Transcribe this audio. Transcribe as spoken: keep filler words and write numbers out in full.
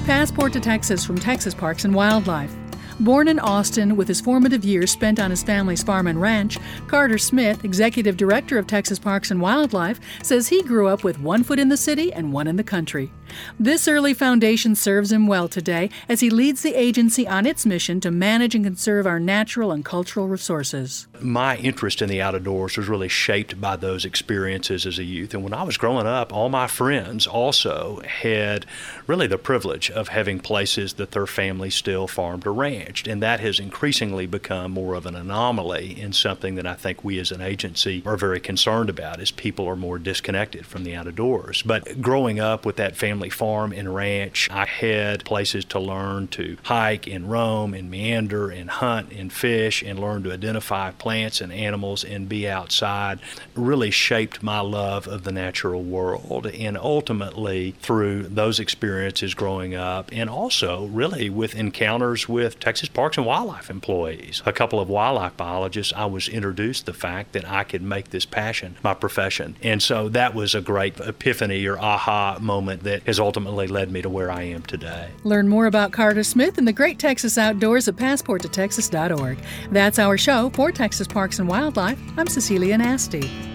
Passport to Texas from Texas Parks and Wildlife. Born in Austin with his formative years spent on his family's farm and ranch, Carter Smith, executive director of Texas Parks and Wildlife, says he grew up with one foot in the city and one in the country. This early foundation serves him well today as he leads the agency on its mission to manage and conserve our natural and cultural resources. My interest in the outdoors was really shaped by those experiences as a youth. And when I was growing up, all my friends also had really the privilege of having places that their family still farmed or ranched. And that has increasingly become more of an anomaly and something that I think we as an agency are very concerned about as people are more disconnected from the outdoors. But growing up with that family farm and ranch, I had places to learn to hike and roam and meander and hunt and fish and learn to identify plants and animals and be outside. Really shaped my love of the natural world. And ultimately, through those experiences growing up, and also really with encounters with Texas Parks and Wildlife employees, a couple of wildlife biologists, I was introduced to the fact that I could make this passion my profession. And so that was a great epiphany or aha moment that has ultimately led me to where I am today. Learn more about Carter Smith and the great Texas outdoors at passport to texas dot org. That's our show for Texas Parks and Wildlife. I'm Cecilia Nasty.